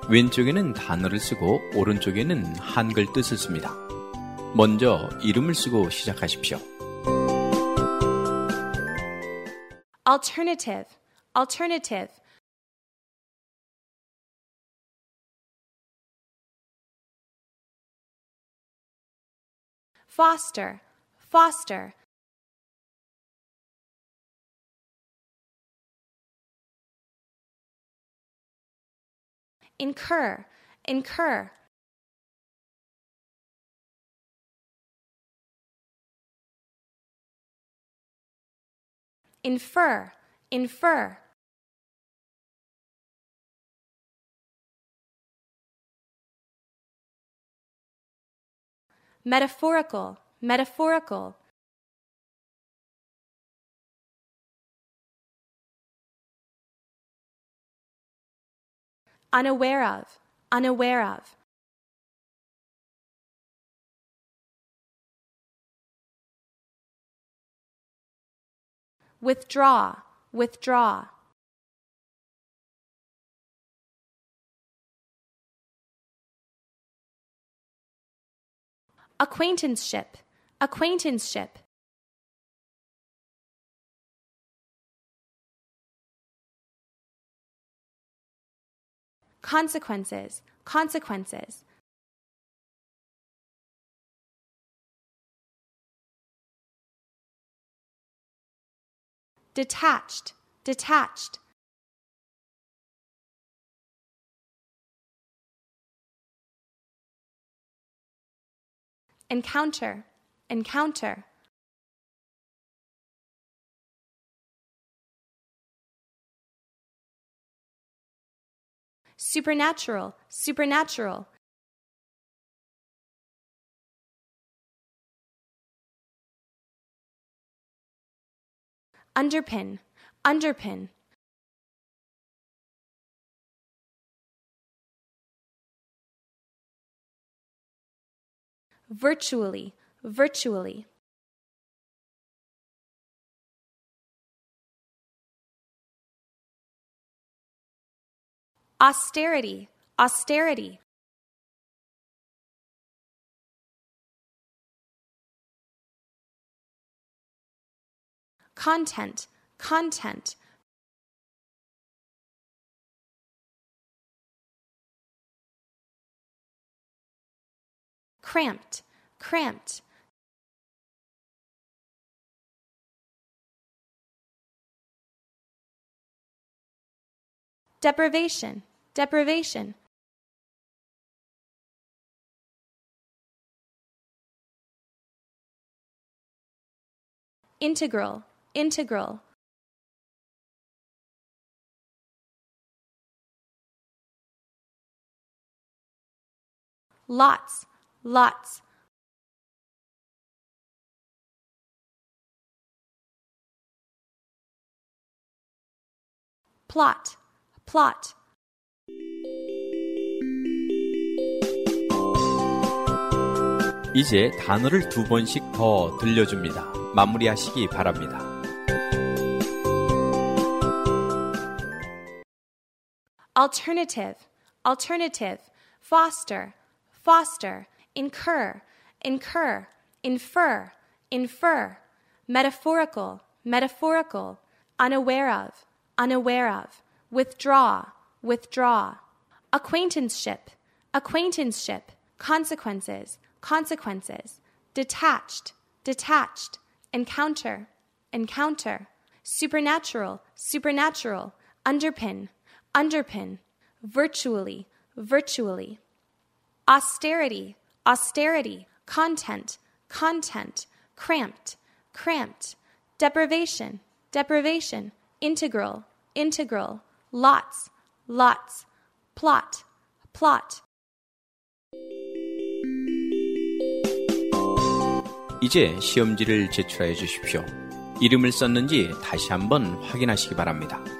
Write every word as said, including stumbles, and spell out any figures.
왼쪽에는 단어를 쓰고 오른쪽에는 한글 뜻을 씁니다. 먼저 이름을 쓰고 시작하십시오. Alternative, alternative. Foster, foster. Incur, incur. Infer, infer. Metaphorical, metaphorical. Unaware of, unaware of. Withdraw, withdraw. Acquaintanceship, acquaintanceship. Consequences, consequences. Detached, detached. Encounter, encounter. Supernatural, supernatural. Underpin, underpin. Virtually, virtually. Austerity, austerity. Content, content. Cramped, cramped. Deprivation, deprivation. Integral, integral. Lots, lots. Plot, plot. 이제 단어를 두 번씩 더 들려줍니다. 마무리하시기 바랍니다. Alternative, alternative. Foster, foster. Incur, incur. Infer, infer. Metaphorical, metaphorical. Unaware of, unaware of. Withdraw, withdraw. Acquaintanceship, acquaintanceship. Consequences, consequences. Detached, detached. Encounter, encounter. Supernatural, supernatural. Underpin, underpin. Virtually, virtually. Austerity, austerity. Content, content. Cramped, cramped. Deprivation, deprivation. Integral, integral. Lots, lots. Plot, plot. 이제 시험지를 제출하여 주십시오. 이름을 썼는지 다시 한번 확인하시기 바랍니다.